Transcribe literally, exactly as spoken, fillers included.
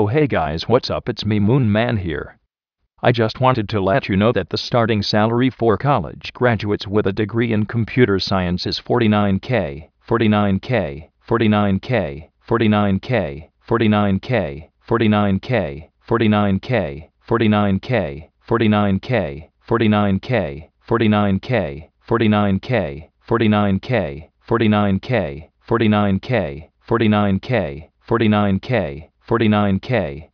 Oh hey guys, what's up? It's me, Moon Man here. I just wanted to let you know that the starting salary for college graduates with a degree in computer science is forty-nine K, forty-nine K, forty-nine K, forty-nine K, forty-nine K, forty-nine K, forty-nine K, forty-nine K, forty-nine K, forty-nine K, forty-nine K, forty-nine K, forty-nine K, forty-nine K, forty-nine K, forty-nine K, forty-nine K, forty-nine K,